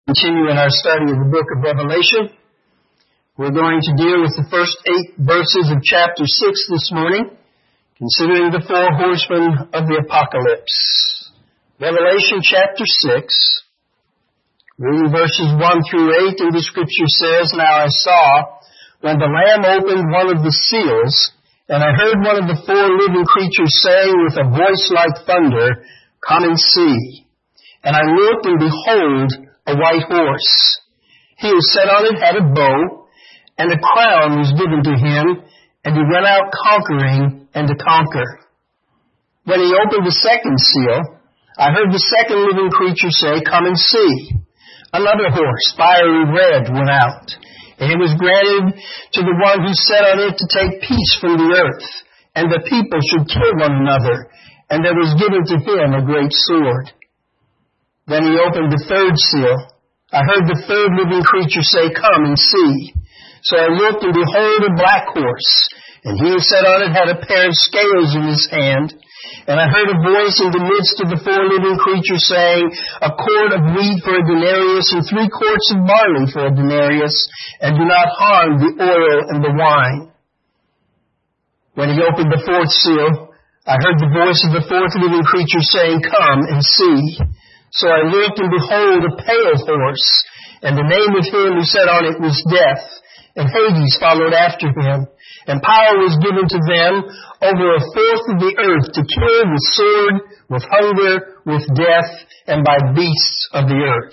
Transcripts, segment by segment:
Continue in our study of the book of Revelation. We're going to deal with the first 8 verses of chapter 6 this morning, considering the 4 horsemen of the apocalypse. Revelation chapter 6, reading verses 1 through 8, and the scripture says, "Now I saw, when the Lamb opened one of the seals, and I heard one of the 4 living creatures saying with a voice like thunder, 'Come and see.' And I looked, and behold, a white horse. He who sat on it had a bow, and a crown was given to him, and he went out conquering and to conquer. When he opened the second seal, I heard the second living creature say, 'Come and see.' Another horse, fiery red, went out, and it was granted to the one who sat on it to take peace from the earth, and the people should kill one another, and there was given to him a great sword. Then he opened the third seal. I heard the third living creature say, 'Come and see.' So I looked, and behold, a black horse, and he who sat on it had a pair of scales in his hand. And I heard a voice in the midst of the 4 living creatures saying, 'A quart of wheat for a denarius, and 3 quarts of barley for a denarius, and do not harm the oil and the wine.' When he opened the 4th seal, I heard the voice of the 4th living creature saying, 'Come and see.' So I looked, and behold, a pale horse, and the name of him who sat on it was Death, and Hades followed after him. And power was given to them over a fourth of the earth to kill with sword, with hunger, with death, and by beasts of the earth."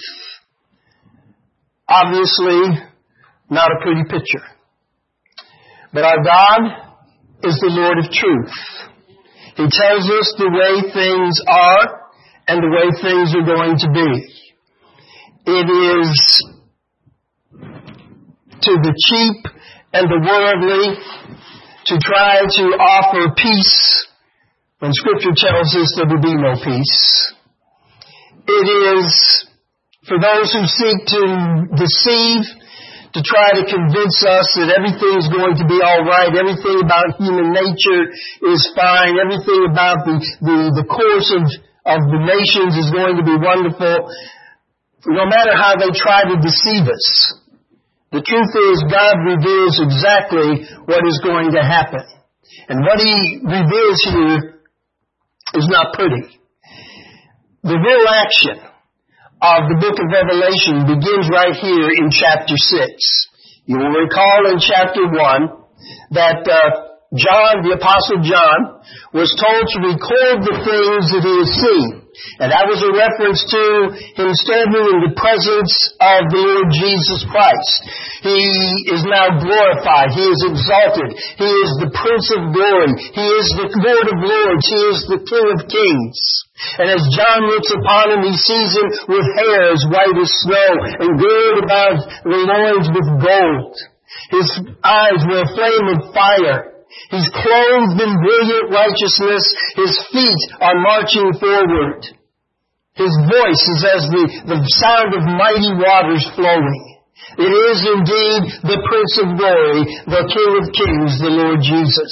Obviously, not a pretty picture. But our God is the Lord of truth. He tells us the way things are, and the way things are going to be. It is to the cheap and the worldly to try to offer peace when Scripture tells us there will be no peace. It is for those who seek to deceive, to try to convince us that everything is going to be all right, everything about human nature is fine, everything about the course of the nations is going to be wonderful. No matter how they try to deceive us, the truth is God reveals exactly what is going to happen. And what He reveals here is not pretty. The real action of the book of Revelation begins right here in chapter 6. You will recall in chapter 1 that John, the Apostle John, was told to record the things that he has seen. And that was a reference to him standing in the presence of the Lord Jesus Christ. He is now glorified. He is exalted. He is the Prince of Glory. He is the Lord of Lords. He is the King of Kings. And as John looks upon him, he sees him with hair as white as snow and girded about the loins with gold. His eyes were a flame of fire. He's clothed in brilliant righteousness. His feet are marching forward. His voice is as the sound of mighty waters flowing. It is indeed the Prince of Glory, the King of Kings, the Lord Jesus.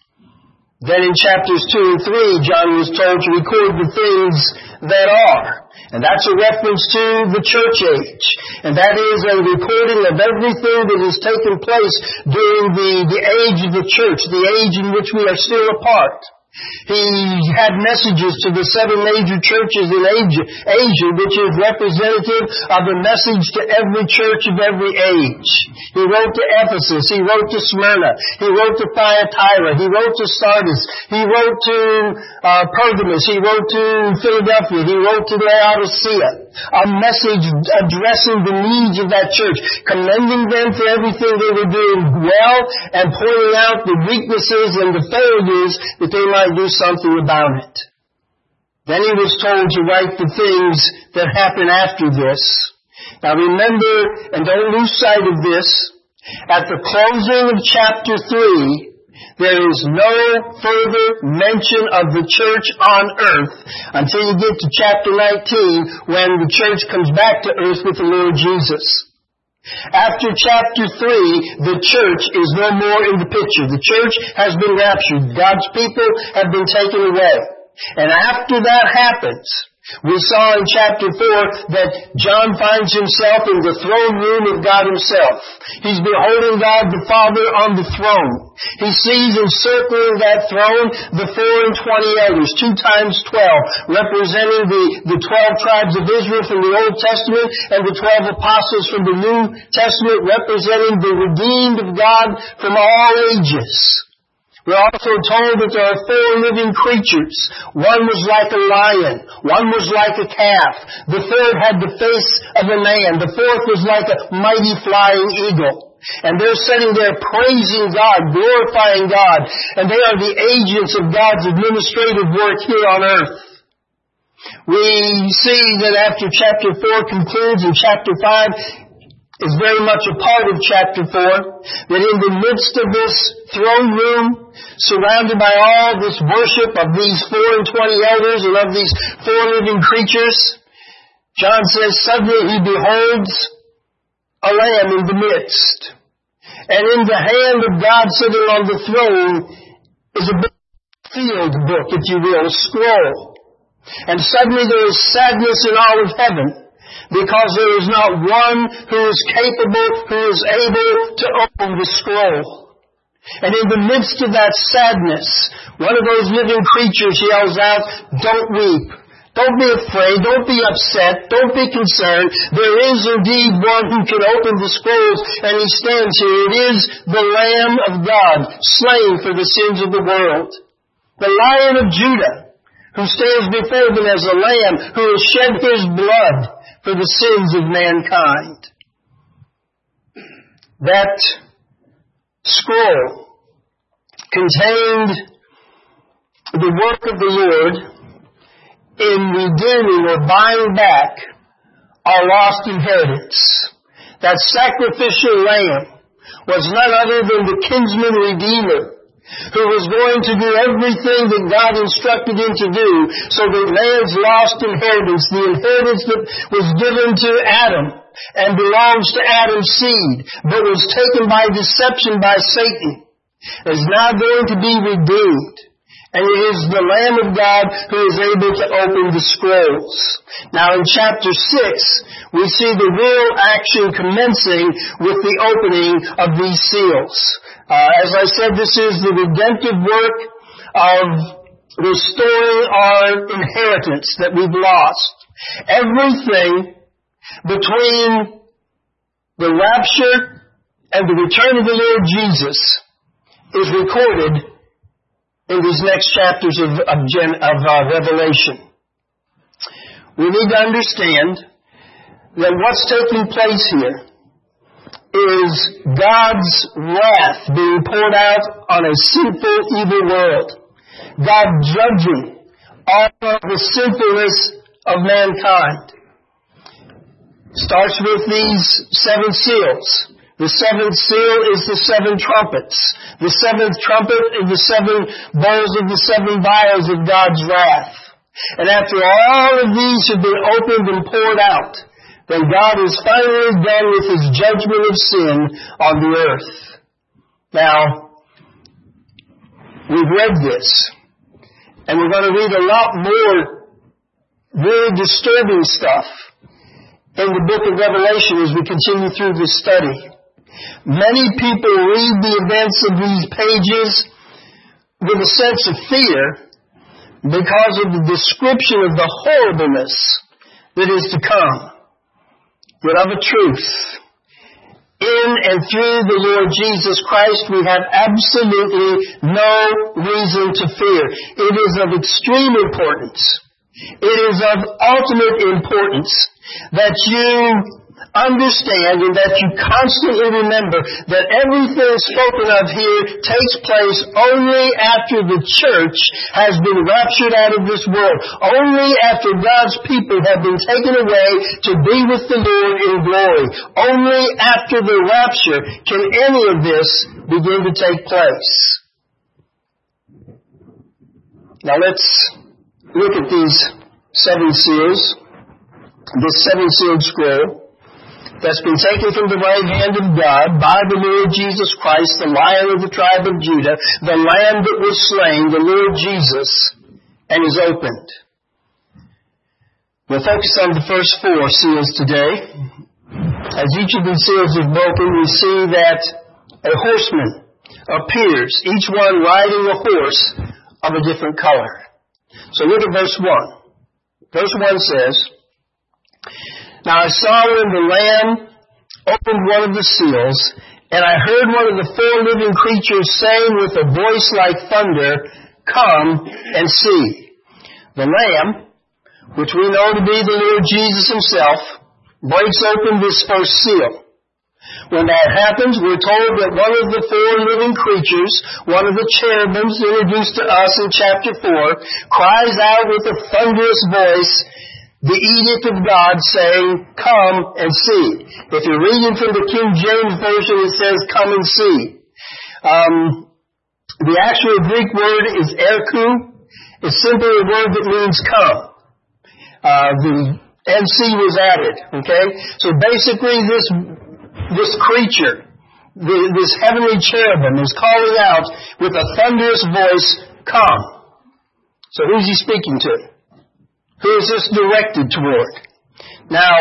Then in chapters 2 and 3, John was told to record the things that are. And that's a reference to the church age. And that is a recording of everything that has taken place during the age of the church, the age in which we are still a part. He had messages to the 7 major churches in Asia, which is representative of a message to every church of every age. He wrote to Ephesus. He wrote to Smyrna. He wrote to Thyatira. He wrote to Sardis. He wrote to Pergamos. He wrote to Philadelphia. He wrote to Laodicea. A message addressing the needs of that church, commending them for everything they were doing well, and pointing out the weaknesses and the failures that they might do something about it. Then he was told to write the things that happen after this. Now remember, and don't lose sight of this, at the closing of chapter 3, there is no further mention of the church on earth until you get to chapter 19, when the church comes back to earth with the Lord Jesus. After chapter 3, the church is no more in the picture. The church has been raptured. God's people have been taken away. And after that happens, We saw in chapter 4 that John finds himself in the throne room of God Himself. He's beholding God the Father on the throne. He sees encircling that throne the 24 elders, 2 times 12, representing the 12 tribes of Israel from the Old Testament and the 12 apostles from the New Testament, representing the redeemed of God from all ages. We're also told that there are 4 living creatures. One was like a lion. One was like a calf. The third had the face of a man. The fourth was like a mighty flying eagle. And they're sitting there praising God, glorifying God. And they are the agents of God's administrative work here on earth. We see that after chapter 4 concludes in chapter 5, is very much a part of chapter 4, that in the midst of this throne room, surrounded by all this worship of these 24 elders and of these 4 living creatures, John says, suddenly he beholds a lamb in the midst. And in the hand of God sitting on the throne is a sealed book, if you will, a scroll. And suddenly there is sadness in all of heaven, because there is not one who is capable, who is able to open the scroll. And in the midst of that sadness, one of those living creatures yells out, "Don't weep. Don't be afraid. Don't be upset. Don't be concerned. There is indeed one who can open the scrolls, and He stands here. It is the Lamb of God, slain for the sins of the world. The Lion of Judah, who stands before them as a lamb, who has shed His blood for the sins of mankind." That scroll contained the work of the Lord in redeeming or buying back our lost inheritance. That sacrificial lamb was none other than the kinsman redeemer, who was going to do everything that God instructed Him to do, so that man's lost inheritance, the inheritance that was given to Adam and belongs to Adam's seed, but was taken by deception by Satan, is now going to be redeemed. And it is the Lamb of God who is able to open the scrolls. Now in chapter 6, we see the real action commencing with the opening of these seals. As I said, this is the redemptive work of restoring our inheritance that we've lost. Everything between the rapture and the return of the Lord Jesus is recorded in these next chapters of Revelation. We need to understand that what's taking place here is God's wrath being poured out on a sinful, evil world. God judging all of the sinfulness of mankind. Starts with these 7 seals. The 7th seal is the 7 trumpets. The 7th trumpet is the 7 bowls of the 7 vials of God's wrath. And after all of these have been opened and poured out, then God is finally done with His judgment of sin on the earth. Now, we've read this, and we're going to read a lot more really disturbing stuff in the book of Revelation as we continue through this study. Many people read the events of these pages with a sense of fear because of the description of the horribleness that is to come. But of a truth, in and through the Lord Jesus Christ, we have absolutely no reason to fear. It is of extreme importance. It is of ultimate importance that you understand and that you constantly remember that everything spoken of here takes place only after the church has been raptured out of this world. Only after God's people have been taken away to be with the Lord in glory. Only after the rapture can any of this begin to take place. Now let's look at these 7 seals. This 7-sealed scroll that's been taken from the right hand of God by the Lord Jesus Christ, the Lion of the tribe of Judah, the Lamb that was slain, the Lord Jesus, and is opened. We'll focus on the first 4 seals today. As each of these seals is broken, we see that a horseman appears, each one riding a horse of a different color. So look at verse 1. Verse 1 says, "Now I saw when the Lamb opened one of the seals, and I heard one of the 4 living creatures saying with a voice like thunder, 'Come and see.' The Lamb, which we know to be the Lord Jesus himself, breaks open this first seal. When that happens, we're told that one of the 4 living creatures, one of the cherubims introduced to us in chapter 4, cries out with a thunderous voice, the edict of God saying, 'Come and see.'" If you're reading from the King James Version, it says, "Come and see." The actual Greek word is erkou. It's simply a word that means come. The NC was added, okay? So basically this creature, this heavenly cherubim is calling out with a thunderous voice, "Come." So who's he speaking to? Who is this directed toward? Now,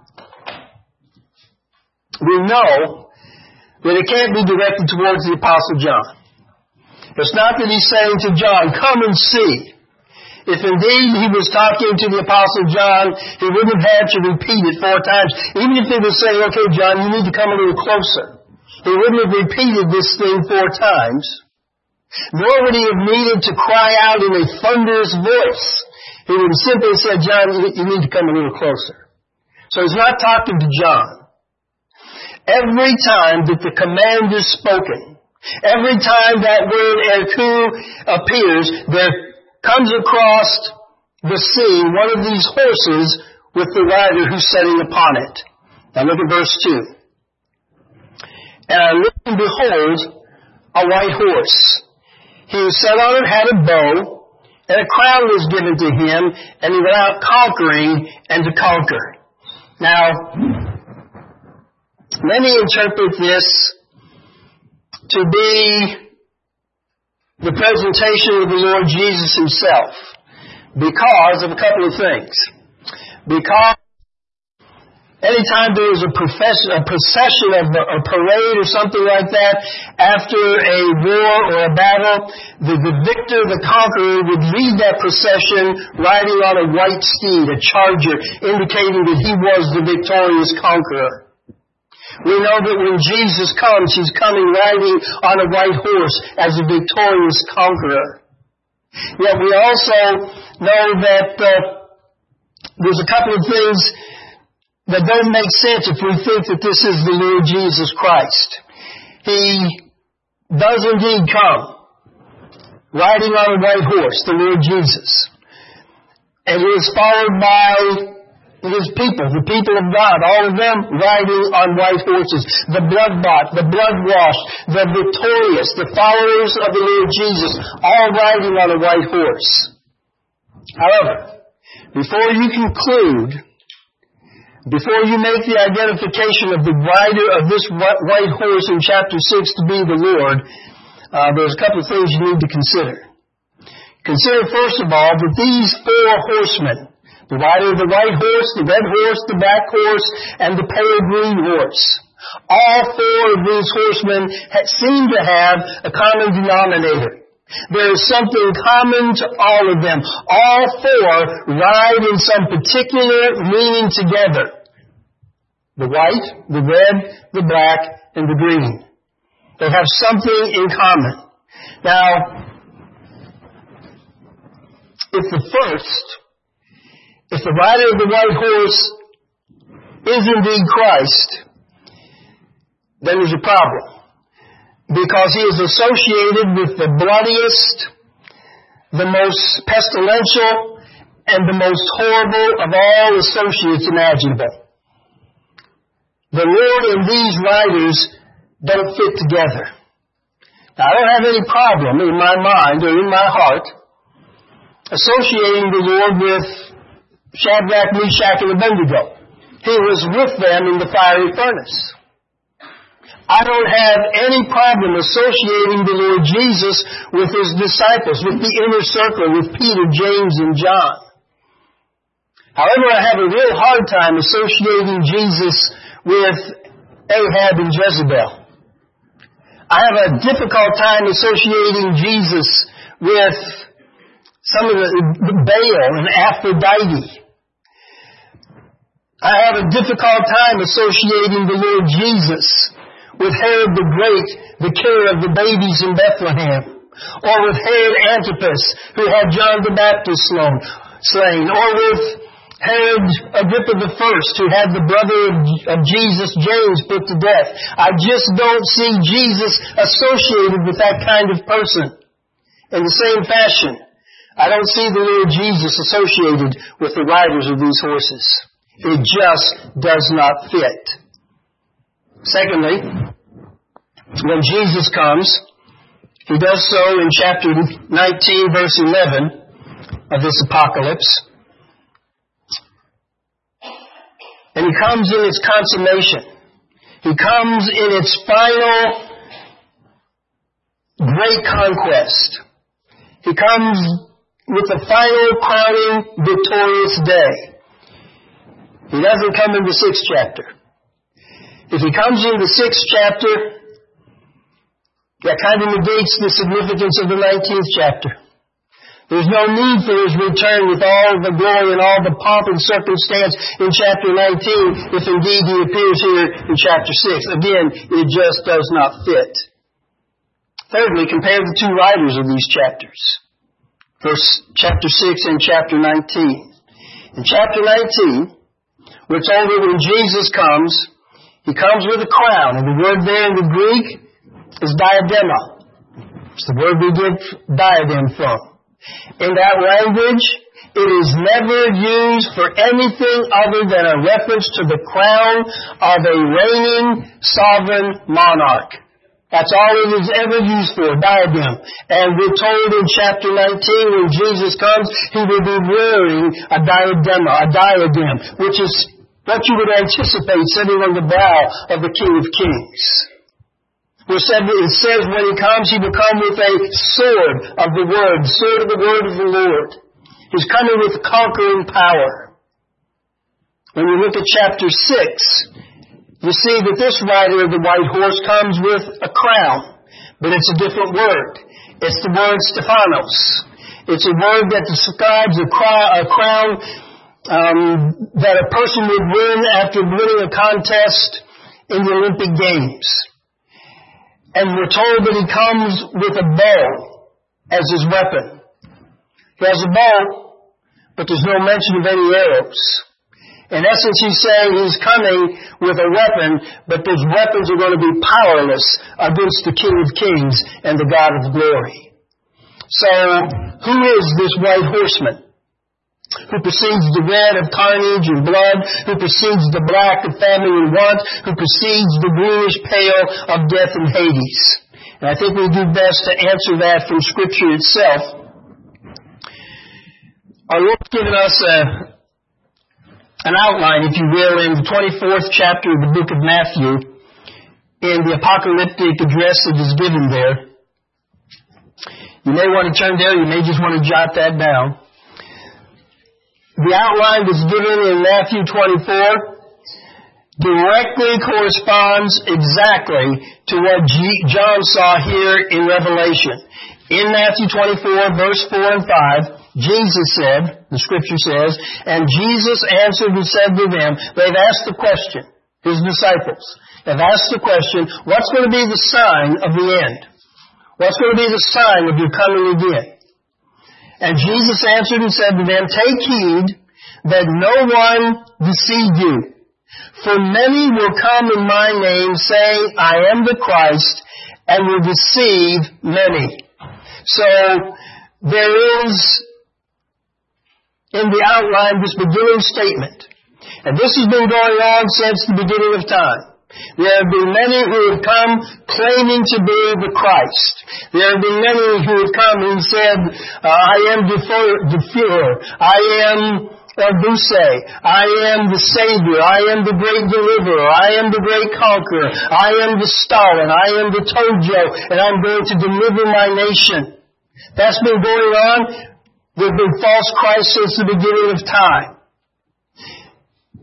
we know that it can't be directed towards the Apostle John. It's not that he's saying to John, "Come and see." If indeed he was talking to the Apostle John, he wouldn't have had to repeat it 4 times. Even if he was saying, "Okay, John, you need to come a little closer," he wouldn't have repeated this thing 4 times. Nor would he have needed to cry out in a thunderous voice. He would have simply said, "John, you need to come a little closer." So he's not talking to John. Every time that the command is spoken, every time that word erkou appears, there comes across the scene one of these horses with the rider who's sitting upon it. Now look at verse 2. "And I looked and behold a white horse. He who sat on it had a bow, and a crown was given to him, and he went out conquering and to conquer." Now, many interpret this to be the presentation of the Lord Jesus himself because of a couple of things. Because anytime there is a procession of a parade or something like that after a war or a battle, the victor, the conqueror, would lead that procession riding on a white steed, a charger, indicating that he was the victorious conqueror. We know that when Jesus comes, he's coming riding on a white horse as a victorious conqueror. Yet we also know that there's a couple of things that don't make sense if we think that this is the Lord Jesus Christ. He does indeed come riding on a white horse, the Lord Jesus. And he is followed by his people, the people of God, all of them riding on white horses, the blood-bought, the blood-washed, the victorious, the followers of the Lord Jesus, all riding on a white horse. However, before you conclude, before you make the identification of the rider of this white horse in chapter 6 to be the Lord, there's a couple of things you need to consider. Consider, first of all, that these 4 horsemen, the rider of the white horse, the red horse, the black horse, and the pale green horse, all 4 of these horsemen seem to have a common denominator. There is something common to all of them. All 4 ride in some particular meaning together. The white, the red, the black, and the green. They have something in common. Now, if the rider of the white horse is indeed Christ, then there's a problem. Because he is associated with the bloodiest, the most pestilential, and the most horrible of all associates imaginable. The Lord and these riders don't fit together. Now, I don't have any problem in my mind or in my heart associating the Lord with Shadrach, Meshach, and Abednego. He was with them in the fiery furnace. I don't have any problem associating the Lord Jesus with His disciples, with the inner circle, with Peter, James, and John. However, I have a real hard time associating Jesus with Ahab and Jezebel. I have a difficult time associating Jesus with some of the Baal and Aphrodite. I have a difficult time associating the Lord Jesus with Herod the Great, the killer of the babies in Bethlehem, or with Herod Antipas, who had John the Baptist slain, or with Herod Agrippa I, who had the brother of Jesus, James, put to death. I just don't see Jesus associated with that kind of person. In the same fashion, I don't see the Lord Jesus associated with the riders of these horses. It just does not fit. Secondly, when Jesus comes, He does so in chapter 19, verse 11 of this apocalypse. And He comes in its consummation. He comes in its final great conquest. He comes with the final crowning victorious day. He doesn't come in the 6th chapter. If He comes in the 6th chapter, that kind of negates the significance of the 19th chapter. There's no need for His return with all the glory and all the pomp and circumstance in chapter 19 if indeed He appears here in chapter 6. Again, it just does not fit. Thirdly, compare the two writers of these chapters. Chapter 6 and chapter 19. In chapter 19, we're told that when Jesus comes, He comes with a crown. And the word there in the Greek is diadema. It's the word we get diadem from. In that language, it is never used for anything other than a reference to the crown of a reigning sovereign monarch. That's all it is ever used for, diadem. And we're told in chapter 19, when Jesus comes, He will be wearing a diadem, which is what you would anticipate sitting on the brow of the King of Kings. It says when He comes, He will come with a sword of the Word, sword of the Word of the Lord. He's coming with conquering power. When you look at chapter 6, you see that this rider of the white horse comes with a crown, but it's a different word. It's the word Stephanos. It's a word that describes a crown that a person would win after winning a contest in the Olympic Games. And we're told that He comes with a bow as His weapon. He has a bow, but there's no mention of any arrows. In essence, He's saying He's coming with a weapon, but those weapons are going to be powerless against the King of Kings and the God of glory. So, who is this white horseman? Who precedes the red of carnage and blood, who precedes the black of famine and want, who precedes the bluish pale of death and Hades. And I think we do best to answer that from Scripture itself. Our Lord's given us an outline, if you will, in the 24th chapter of the book of Matthew, in the apocalyptic address that is given there. You may want to turn there, you may just want to jot that down. The outline that's given in Matthew 24 directly corresponds exactly to what John saw here in Revelation. In Matthew 24, verse 4 and 5, Jesus said, the Scripture says, and Jesus answered and said to them, they've asked the question, His disciples, have asked the question, what's going to be the sign of the end? What's going to be the sign of your coming again? And Jesus answered and said to them, take heed that no one deceive you. For many will come in my name, saying, I am the Christ, and will deceive many. So, there is, in the outline, this beginning statement. And this has been going on since the beginning of time. There have been many who have come claiming to be the Christ. There have been many who have come and said, I am the Führer. I am Buse. I am the Savior. I am the great deliverer. I am the great conqueror. I am the Stalin. I am the Tojo. And I'm going to deliver my nation. That's been going on. There have been false Christs since the beginning of time.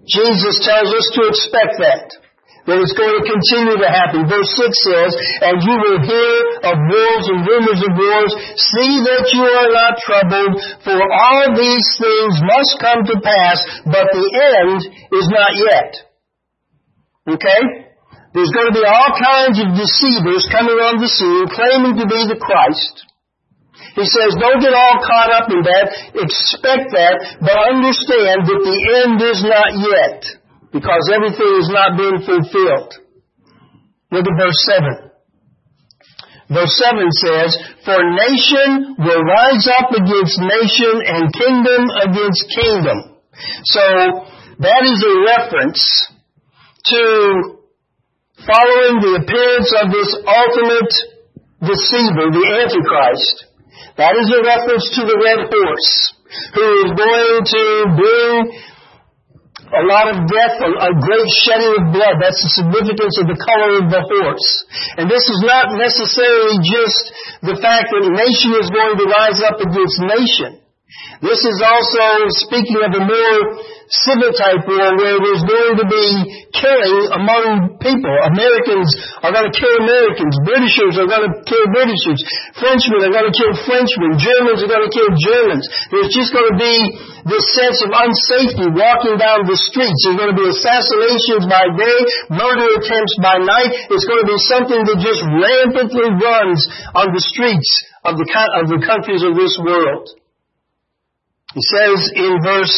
Jesus tells us to expect that it's going to continue to happen. Verse 6 says, "And you will hear of wars and rumors of wars. See that you are not troubled, for all these things must come to pass, but the end is not yet." Okay? There's going to be all kinds of deceivers coming on the scene, claiming to be the Christ. He says, don't get all caught up in that. Expect that, but understand that the end is not yet, because everything has not been fulfilled. Look at verse 7. Verse 7 says, "For nation will rise up against nation and kingdom against kingdom." So, that is a reference to following the appearance of this ultimate deceiver, the Antichrist. That is a reference to the red horse, who is going to bring a lot of death, a great shedding of blood. That's the significance of the color of the horse. And this is not necessarily just the fact that a nation is going to rise up against nation. This is also speaking of a more civil type war where there's going to be killing among people. Americans are going to kill Americans. Britishers are going to kill Britishers. Frenchmen are going to kill Frenchmen. Germans are going to kill Germans. There's just going to be this sense of unsafety walking down the streets. There's going to be assassinations by day, murder attempts by night. It's going to be something that just rampantly runs on the streets of the countries of this world. He says in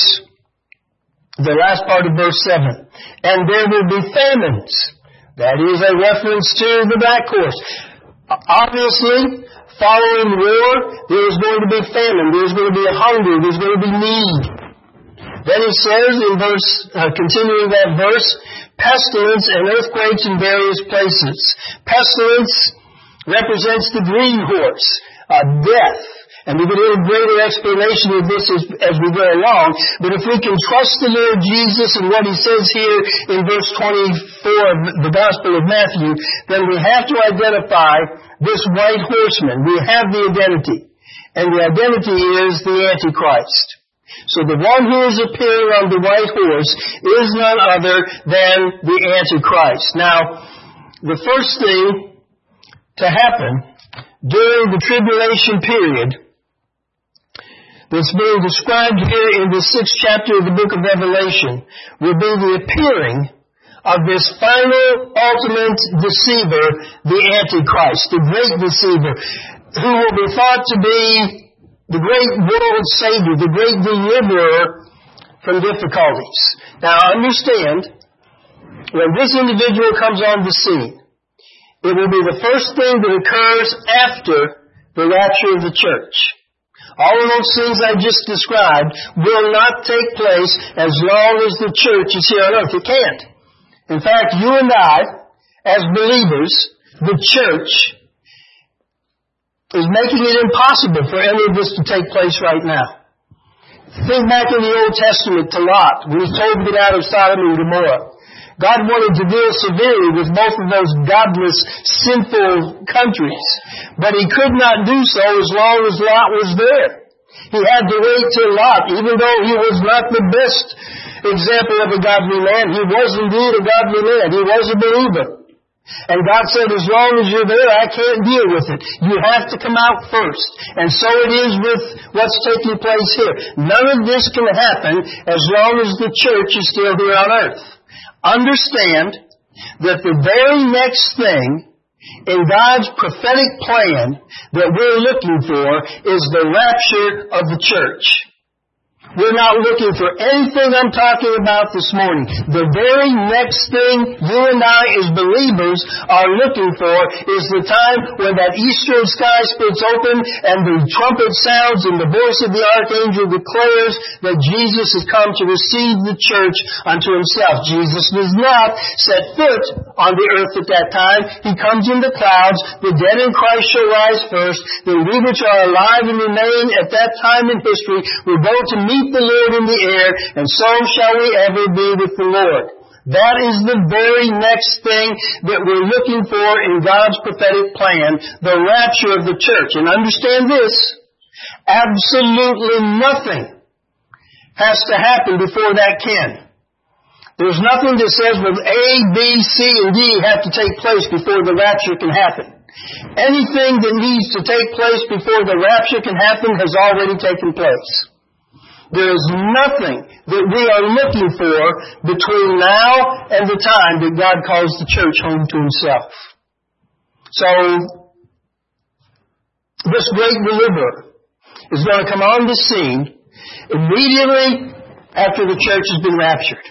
the last part of verse 7, "And there will be famines." That is a reference to the black horse. Obviously, following war, there is going to be famine. There's going to be a hunger. There's going to be need. Then he says in continuing that verse, "Pestilence and earthquakes in various places." Pestilence represents the green horse, death. And we will get a greater explanation of this as we go along. But if we can trust the Lord Jesus and what He says here in verse 24 of the Gospel of Matthew, then we have to identify this white horseman. We have the identity. And the identity is the Antichrist. So the one who is appearing on the white horse is none other than the Antichrist. Now, the first thing to happen during the tribulation period that's being described here in the 6th chapter of the book of Revelation will be the appearing of this final, ultimate deceiver, the Antichrist, the great deceiver, who will be thought to be the great world Savior, the great deliverer from difficulties. Now understand, when this individual comes on the scene, it will be the first thing that occurs after the rapture of the church. All of those things I just described will not take place as long as the church is here on earth. It can't. In fact, you and I, as believers, the church, is making it impossible for any of this to take place right now. Think back in the Old Testament to Lot, when he was told to get out of Sodom and Gomorrah. God wanted to deal severely with both of those godless, sinful countries. But He could not do so as long as Lot was there. He had to wait till Lot, even though he was not the best example of a godly man, he was indeed a godly man. He was a believer. And God said, as long as you're there, I can't deal with it. You have to come out first. And so it is with what's taking place here. None of this can happen as long as the church is still here on earth. Understand that the very next thing in God's prophetic plan that we're looking for is the rapture of the church. We're not looking for anything I'm talking about this morning. The very next thing you and I as believers are looking for is the time when that eastern sky splits open and the trumpet sounds and the voice of the archangel declares that Jesus has come to receive the church unto Himself. Jesus does not set foot on the earth at that time. He comes in the clouds. The dead in Christ shall rise first. Then we which are alive and remain at that time in history will go to meet the Lord in the air, and so shall we ever be with the Lord. That is the very next thing that we're looking for in God's prophetic plan, the rapture of the church. And understand this, absolutely nothing has to happen before that can. There's nothing that says, well, A, B, C, and D have to take place before the rapture can happen. Anything that needs to take place before the rapture can happen has already taken place. There is nothing that we are looking for between now and the time that God calls the church home to Himself. So, this great deliverer is going to come on the scene immediately after the church has been raptured.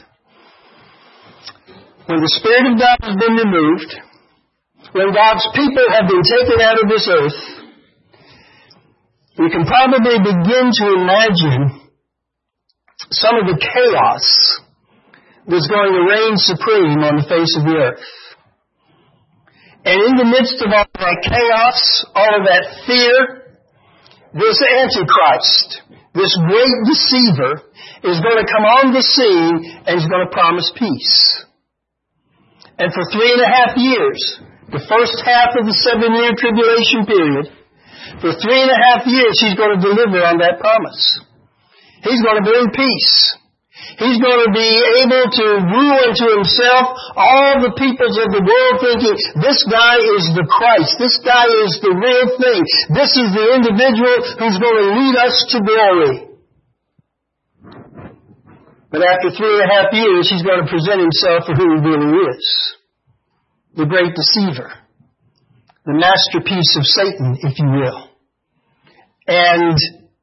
When the Spirit of God has been removed, when God's people have been taken out of this earth, we can probably begin to imagine some of the chaos that's going to reign supreme on the face of the earth. And in the midst of all that chaos, all of that fear, this Antichrist, this great deceiver, is going to come on the scene and is going to promise peace. And for 3.5 years, the first half of the 7-year tribulation period, for 3.5 years He's going to deliver on that promise. He's going to bring peace. He's going to be able to rule unto Himself all the peoples of the world, thinking, this guy is the Christ. This guy is the real thing. This is the individual who's going to lead us to glory. But after 3.5 years, He's going to present Himself for who He really is. The great deceiver. The masterpiece of Satan, if you will. And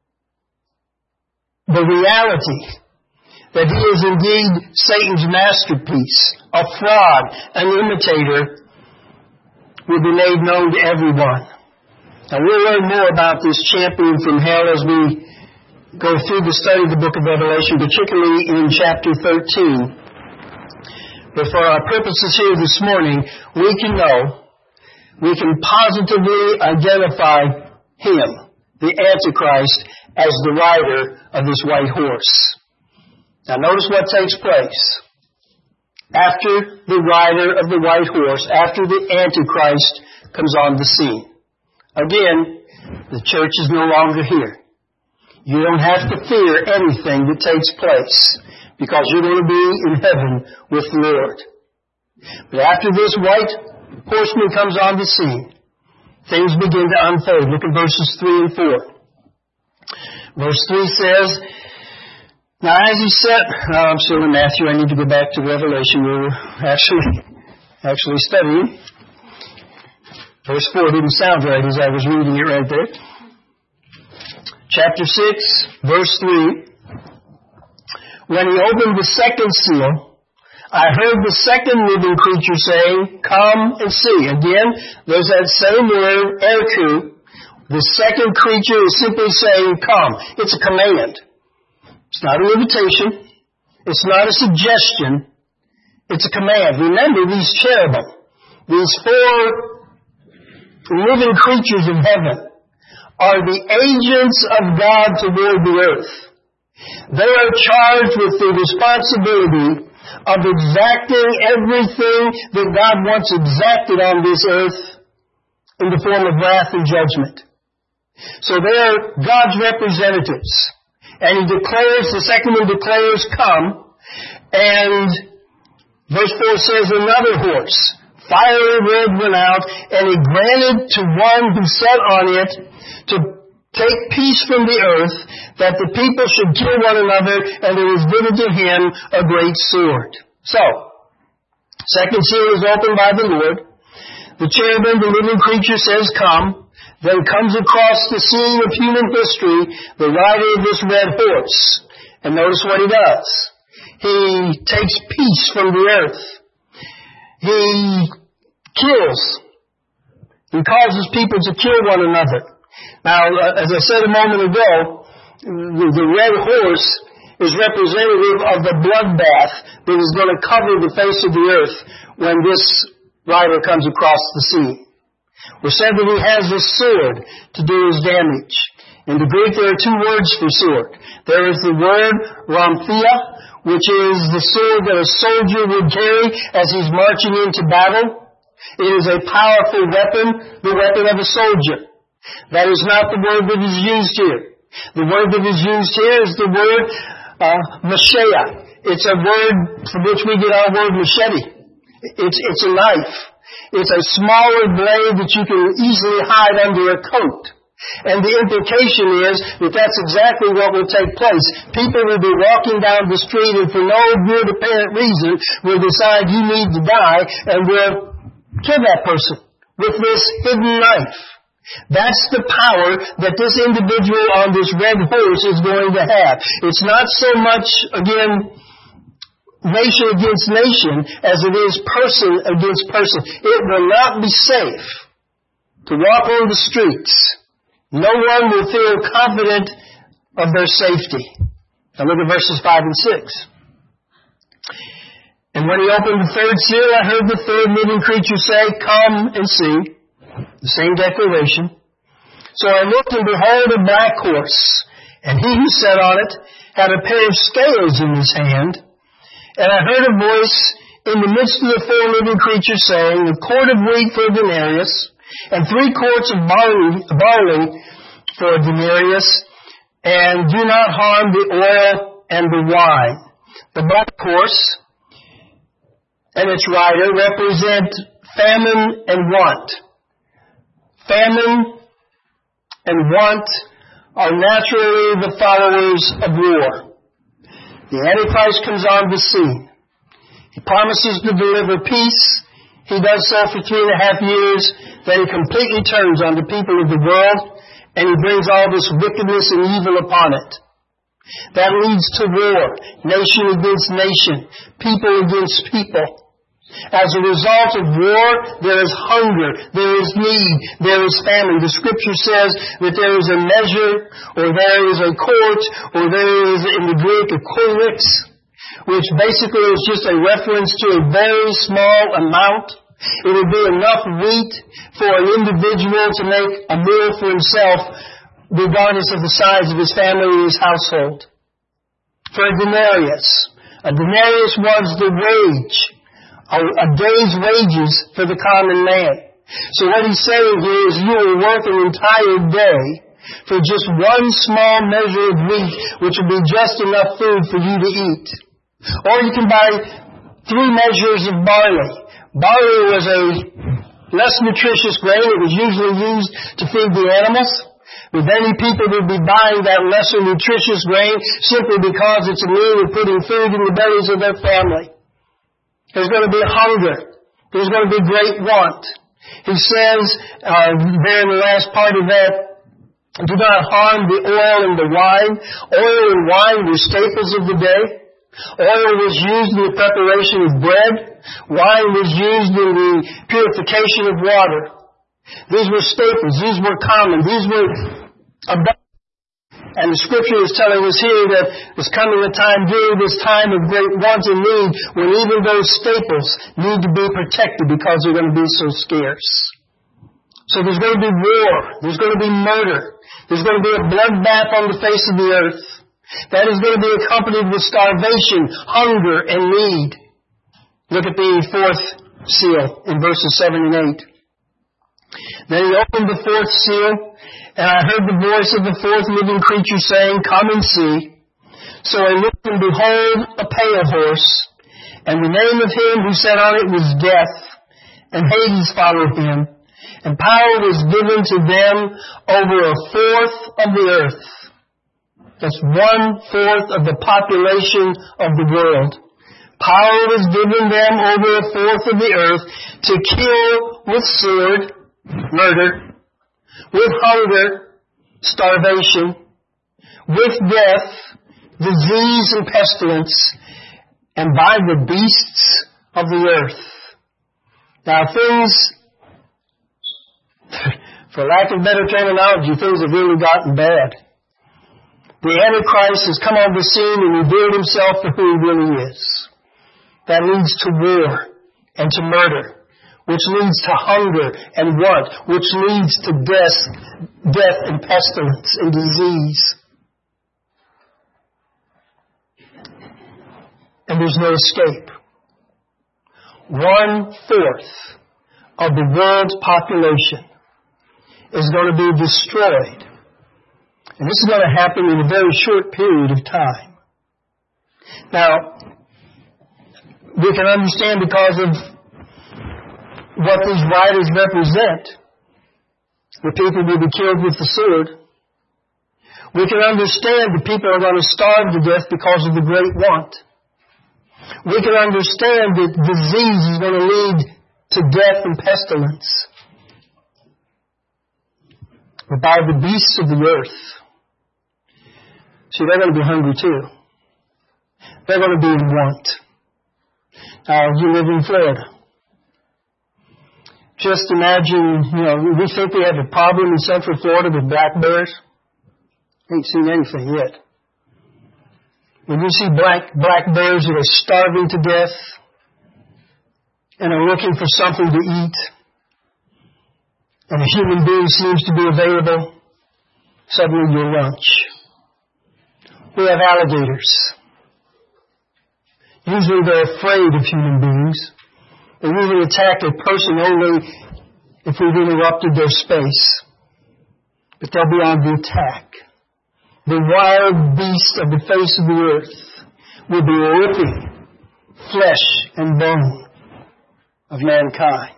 the reality that He is indeed Satan's masterpiece, a fraud, an imitator, will be made known to everyone. Now we'll learn more about this champion from hell as we go through the study of the book of Revelation, particularly in chapter 13. But for our purposes here this morning, we can positively identify him, the Antichrist, as the rider of this white horse. Now notice what takes place. After the rider of the white horse, after the Antichrist comes on the scene. Again, the church is no longer here. You don't have to fear anything that takes place because you're going to be in heaven with the Lord. But after this white horseman comes on the scene, things begin to unfold. Look at verses 3 and 4. Verse 3 says, now as He sat, I'm still in Matthew, I need to go back to Revelation. We were actually studying. Verse 4 didn't sound right as I was reading it right there. Chapter 6, verse 3. When He opened the second seal, I heard the second living creature saying, come and see. Again, there's that same word, erku. The second creature is simply saying, come. It's a command. It's not an invitation. It's not a suggestion. It's a command. Remember, these cherubim, these 4 living creatures of heaven, are the agents of God toward the earth. They are charged with the responsibility of exacting everything that God wants exacted on this earth in the form of wrath and judgment. So they are God's representatives. And He declares, the second one declares, come. And verse 4 says, another horse, fiery red, went out, and He granted to one who sat on it to take peace from the earth, that the people should kill one another, and there was given to him a great sword. So, second seal is opened by the Lord. The cherubim, the living creature, says, come. Then comes across the scene of human history the rider of this red horse. And notice what he does. He takes peace from the earth. He kills. He causes people to kill one another. Now, as I said a moment ago, the red horse is representative of the bloodbath that is going to cover the face of the earth when this rider comes across the scene. We're said that he has a sword to do his damage. In the Greek, there are 2 words for sword. There is the word ramphia, which is the sword that a soldier would carry as he's marching into battle. It is a powerful weapon, the weapon of a soldier. That is not the word that is used here. The word that is used here is the word Mashiach. It's a word from which we get our word machete. It's a knife. It's a smaller blade that you can easily hide under a coat. And the implication is that that's exactly what will take place. People will be walking down the street and for no good apparent reason will decide you need to die and will kill that person with this hidden knife. That's the power that this individual on this red horse is going to have. It's not so much, again, nation against nation as it is person against person. It will not be safe to walk on the streets. No one will feel confident of their safety. Now look at verses 5 and 6. And when he opened the third seal, I heard the third living creature say, "Come and see." The same declaration. So I looked, and behold, a black horse, and he who sat on it had a pair of scales in his hand. And I heard a voice in the midst of the four living creatures saying, "A quart of wheat for a denarius, and 3 quarts of barley for a denarius, and do not harm the oil and the wine." The black horse and its rider represent famine and want. Famine and want are naturally the followers of war. The Antichrist comes on the scene. He promises to deliver peace. He does so for 3.5 years. Then he completely turns on the people of the world, and he brings all this wickedness and evil upon it. That leads to war, nation against nation, people against people. As a result of war, there is hunger, there is need, there is famine. The Scripture says that there is a measure, or there is a quart, or there is, in the Greek, a korix, which basically is just a reference to a very small amount. It would be enough wheat for an individual to make a meal for himself, regardless of the size of his family and his household. For a denarius was the wage, a day's wages for the common man. So what he's saying here is you will work an entire day for just one small measure of wheat, which will be just enough food for you to eat. Or you can buy 3 measures of barley. Barley was a less nutritious grain. It was usually used to feed the animals. But many people would be buying that lesser nutritious grain simply because it's a means of putting food in the bellies of their family. There's going to be hunger. There's going to be great want. He says there in the last part of that, do not harm the oil and the wine. Oil and wine were staples of the day. Oil was used in the preparation of bread. Wine was used in the purification of water. These were staples. These were common. These were abundant. And the Scripture is telling us here that there's coming a time during this time of great want and need when even those staples need to be protected because they're going to be so scarce. So there's going to be war. There's going to be murder. There's going to be a bloodbath on the face of the earth. That is going to be accompanied with starvation, hunger, and need. Look at the 4th seal in verses 7 and 8. Then he opened the 4th seal, and I heard the voice of the 4th living creature saying, "Come and see." So I looked, and behold, a pale horse, and the name of him who sat on it was Death, and Hades followed him, and power was given to them over 1/4 of the earth. That's 1/4 of the population of the world. Power was given them over 1/4 of the earth to kill with sword, murder, with hunger, starvation, with death, disease and pestilence, and by the beasts of the earth. Now things, for lack of better terminology, things have really gotten bad. The Antichrist has come on the scene and revealed himself for who he really is. That leads to war and to murder, which leads to hunger and want, which leads to death and pestilence and disease. And there's no escape. 1/4 of the world's population is going to be destroyed. And this is going to happen in a very short period of time. Now, We can understand because of what these writers represent. The people will be killed with the sword. We can understand the people are going to starve to death because of the great want. We can understand that disease is going to lead to death and pestilence. But by the beasts of the earth, see, they're going to be hungry too. They're going to be in want. Now, you live in Florida. Just imagine, we think we have a problem in Central Florida with black bears. Ain't seen anything yet. When you see black bears that are starving to death and are looking for something to eat, and a human being seems to be available, suddenly you're lunch. We have alligators. Usually they're afraid of human beings. They usually attack a person only if we've interrupted their space. But they'll be on the attack. The wild beasts of the face of the earth will be ripping flesh and bone of mankind.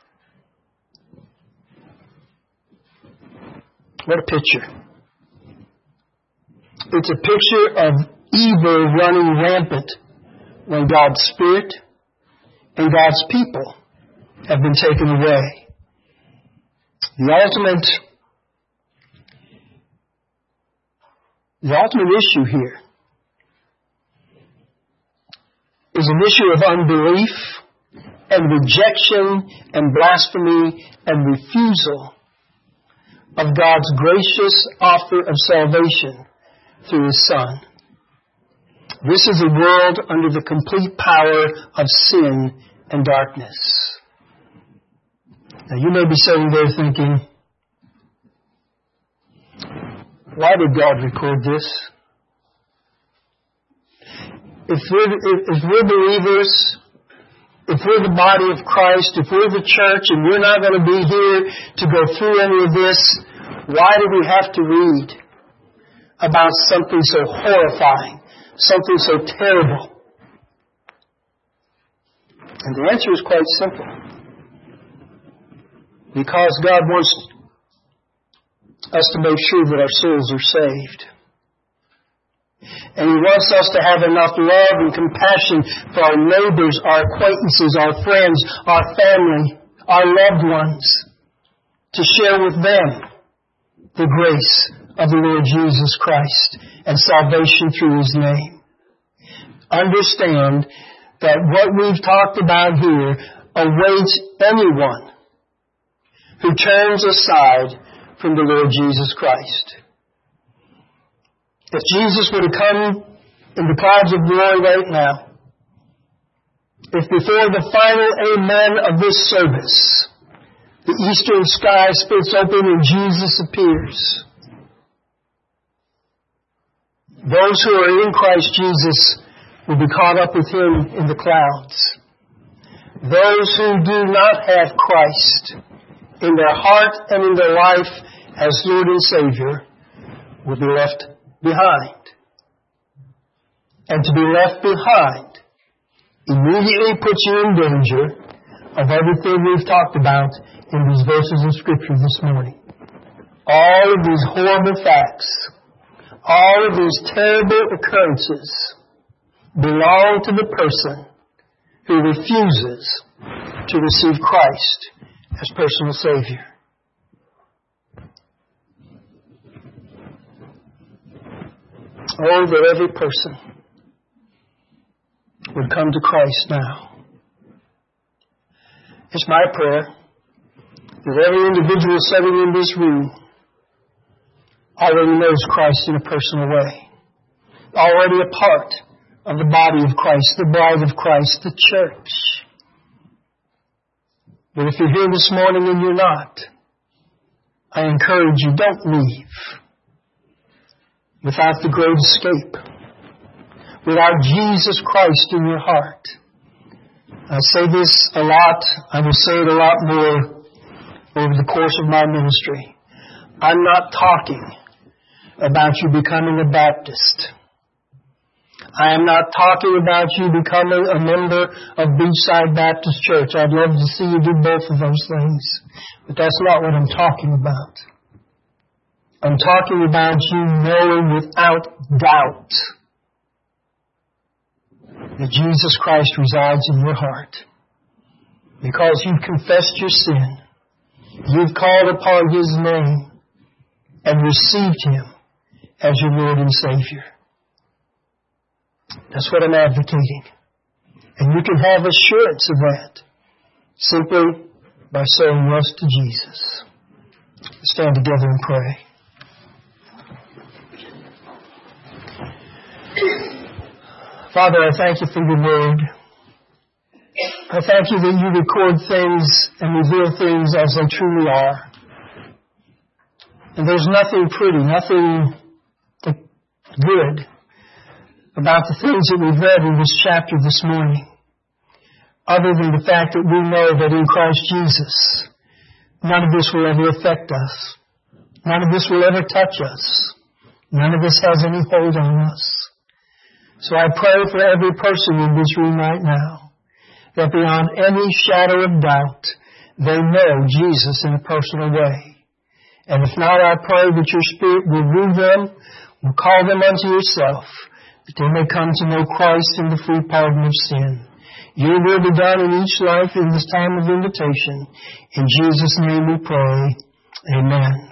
What a picture. It's a picture of evil running rampant when God's Spirit and God's people have been taken away. The ultimate issue here is an issue of unbelief and rejection and blasphemy and refusal of God's gracious offer of salvation through His Son. This is a world under the complete power of sin and darkness. Now you may be sitting there thinking, why did God record this? If we're believers, if we're the body of Christ, if we're the church, and we're not going to be here to go through any of this, why do we have to read about something so horrifying, something so terrible? And the answer is quite simple. Because God wants us to make sure that our souls are saved. And He wants us to have enough love and compassion for our neighbors, our acquaintances, our friends, our family, our loved ones, to share with them the grace of the Lord Jesus Christ and salvation through His name. Understand that what we've talked about here awaits anyone who turns aside from the Lord Jesus Christ. If Jesus were to come in the clouds of glory right now, if before the final amen of this service, the eastern sky splits open and Jesus appears, those who are in Christ Jesus will be caught up with Him in the clouds. Those who do not have Christ in their heart and in their life as Lord and Savior will be left behind. And to be left behind immediately puts you in danger of everything we've talked about in these verses of Scripture this morning. All of these horrible facts, all of these terrible occurrences belong to the person who refuses to receive Christ as personal Savior. Oh, that every person would come to Christ now. It's my prayer that every individual sitting in this room already knows Christ in a personal way. Already a part of the body of Christ, the bride of Christ, the church. But if you're here this morning and you're not, I encourage you, don't leave without the great escape, without Jesus Christ in your heart. I say this a lot. I will say it a lot more over the course of my ministry. I'm not talking about you becoming a Baptist. I am not talking about you becoming a member of Beachside Baptist Church. I'd love to see you do both of those things. But that's not what I'm talking about. I'm talking about you knowing without doubt that Jesus Christ resides in your heart. Because you've confessed your sin. You've called upon His name and received Him as your Lord and Savior. That's what I'm advocating. And you can have assurance of that simply by saying yes to Jesus. Let's stand together and pray. Father, I thank You for Your Word. I thank You that You record things and reveal things as they truly are. And there's nothing pretty, nothing good about the things that we've read in this chapter this morning, other than the fact that we know that in Christ Jesus, none of this will ever affect us. None of this will ever touch us. None of this has any hold on us. So I pray for every person in this room right now, that beyond any shadow of doubt, they know Jesus in a personal way. And if not, I pray that Your Spirit will woo them, will call them unto Yourself, that they may come to know Christ in the free pardon of sin. Your will be done in each life in this time of invitation. In Jesus' name we pray. Amen.